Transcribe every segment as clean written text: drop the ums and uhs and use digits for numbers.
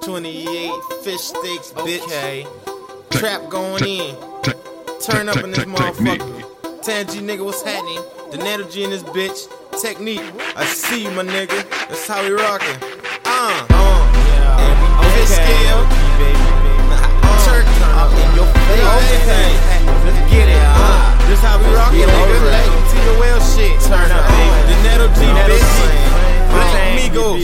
28 fish steaks, bitch. Okay. Trap going in. Turn up in this motherfucker. Tangy nigga, what's happening? Donato G in this bitch. Technique. I see you, my nigga. That's how we rockin'. Fish scale. Turk in your face. Everything. Let's get it. This how we rockin', nigga. See the whale shit. Turn up, baby. Donato G, bitch. Black Migos.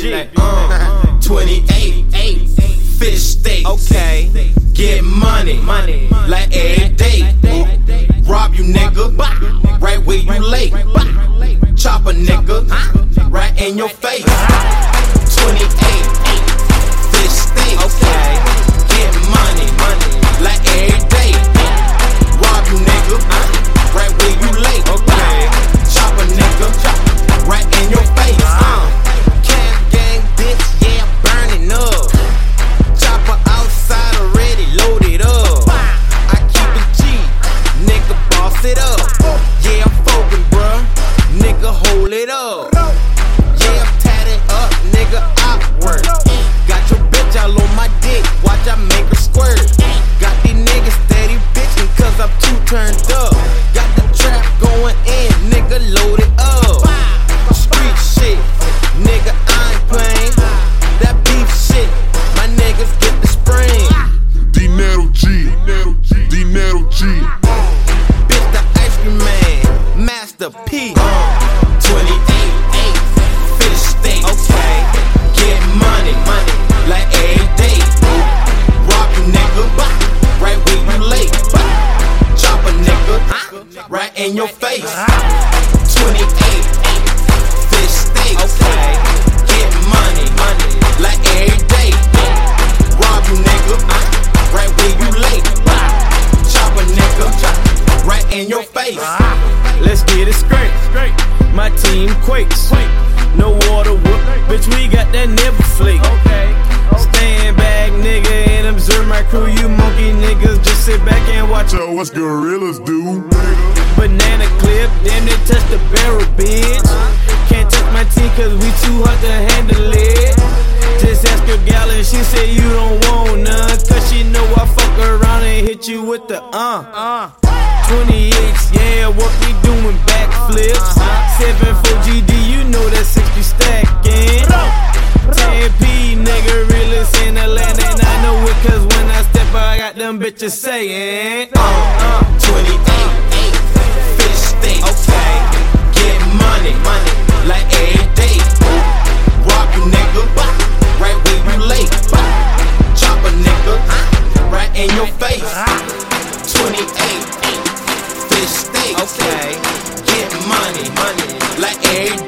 28 fish steaks. Okay. Get money like every day. Rob you, nigga, right where you lay. Chop a nigga, right in your face. 28 fish steaks. Okay. Get money like every day. Rob you, nigga, right where you lay. Okay. Chop a nigga, right in your face. Camp gang, bitch, yeah, I'm burning up. Chopper outside already loaded up. I keep it G, nigga, boss it up. Yeah, I'm fokin', bruh, nigga, hold it up. Yeah, I'm tatted up, nigga, outward. Got your bitch all on my dick, watch I make her squirt. Got these niggas steady bitchin' cause I'm too turned up. Got the trap going in, nigga, load it up. Street shit, nigga, I ain't playin'. That beef shit, my niggas get the spring. Donato G. Bitch, the ice cream man, Master P. 28 fish steaks. Okay. Get money like every day. Rob you, nigga, right where you lay. Chop a nigga, right in your face. 28 fish steaks. Okay. Get money like every day. Rob you, nigga, right where you lay. Chop a nigga, right in your face. Let's get it straight. My team quakes. No water whoop, bitch, we got that never flake. Stand back, nigga, and observe my crew. You monkey niggas, just sit back and watch. So what's gorillas do? Banana clip, damn they touch the barrel, bitch. Can't touch my team cause we too hot to handle it. Just ask your gal and she say you don't want none, cause she know I fuck around and hit you with the 28s, yeah, what we doing, backflips. 7-4 GD, you know that 60 stacking. 10P, nigga, realest in the land, and I know it cause when I step out, I got them bitches saying 28 fish steaks. Okay. Get money like every day. Rob you, nigga, right where you lay. Chop a nigga, right in your face. 28 fish steaks. Okay. Get money like every day.